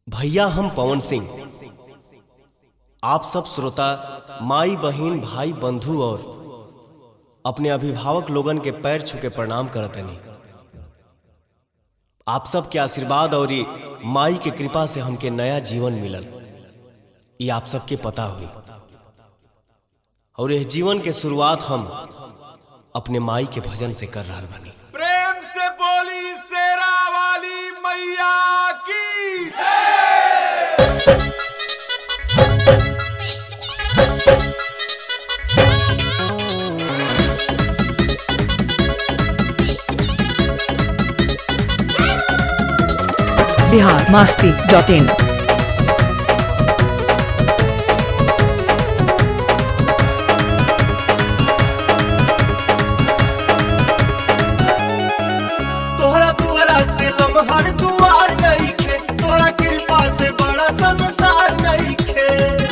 भैया हम पवन सिंह आप सब श्रोता माई बहिन भाई बंधु और अपने अभिभावक लोगन के पैर छू के प्रणाम करतनी। आप सब के आशीर्वाद और माई के कृपा से हमके नया जीवन मिलल, ये आप सबके पता हुई। और यह जीवन के शुरुआत हम अपने माई के भजन से कर रहा बनी। प्रेम से बोली शेरा वाली मैया की biharmasti.in तोहरा दुआरा से लम्हर दुआर नहीं खे, तोहरा कृपा से बड़ा संसार नहीं खे।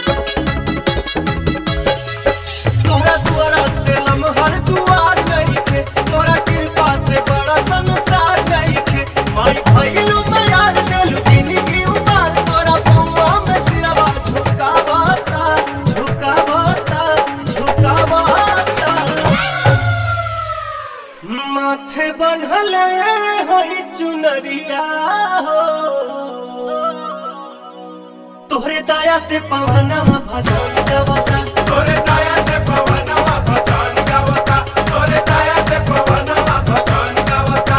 तोहरा दुआरा से लम्हर दुआर नहीं खे, तोहरा कृपा से बड़ा संसार नहीं खे। माई भइलू मयार देलू जिंदगी उबार, तोरा पौवा में सिरवा झुकावता झुकावता झुकावता। माथे बन्हले होई चुनरिया हो, तोहरे दया से पवनवा भजन गावता। तोरे दया से पवनवा भजन गावता, तोरे दया से पवनवा भजन गावता।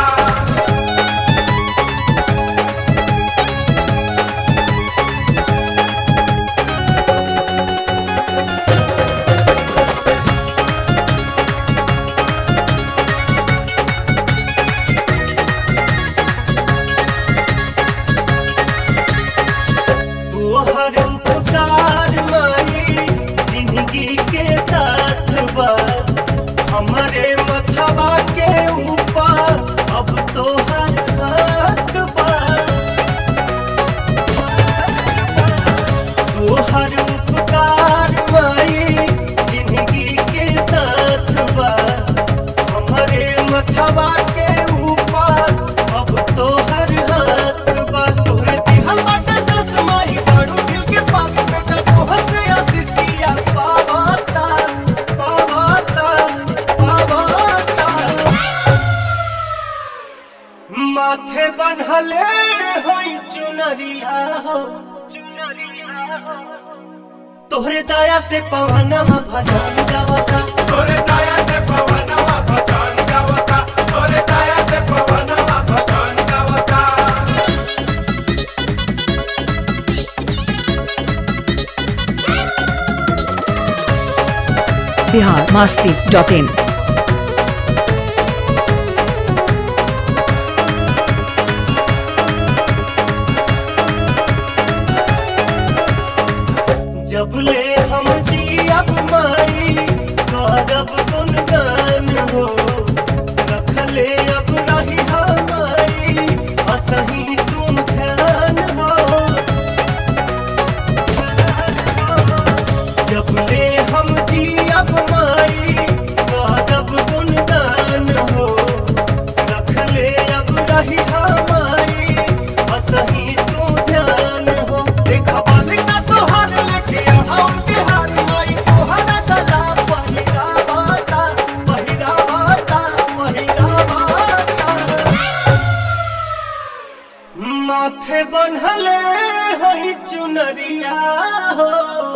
तोहर उपकार माई जिंदगी के साथ बा, हमारे मथवा के ऊपर अब तोहर हाथ बा। तोहर उपकार माई जिंदगी के साथ बा, हमारे मथवा के ऊपर अब तोहर हाथ बा। तोहरे दिहल बाटे सस माई बाड़ू दिल के पास, बेटा तोहर से आशीषिया पावता पावता पावता। माथे बन्हले होई चुनरिया हो चुनरिया हो, तोहरे दया से पवनवा भजन गावता। तोरे दया से पवनवा भजन गावता, तोरे दया से पवनवा भजन गावता। biharmasti.in जबले हम जियब माई करब गुणगान हो, रखले अब रही हमारी असही तुम ध्यान हो। जबले हम जियब माई करब गुणगान हो, रखले अब रही हमारी असही तुम ध्यान हो। देखा बालिका तोहार लेके हम के हार माई तोहरा गला पहिरावता पहिरावता पहिरावता। माथे बन्हले होई चुनरिया हो,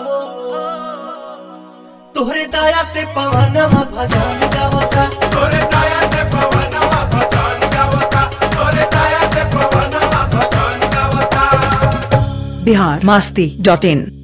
तोहरे दया से पवनवा भजन गावता। तोरे दया से पवनवा भजन गावता, तोरे दया से पवनवा भजन गावता। biharmasti.in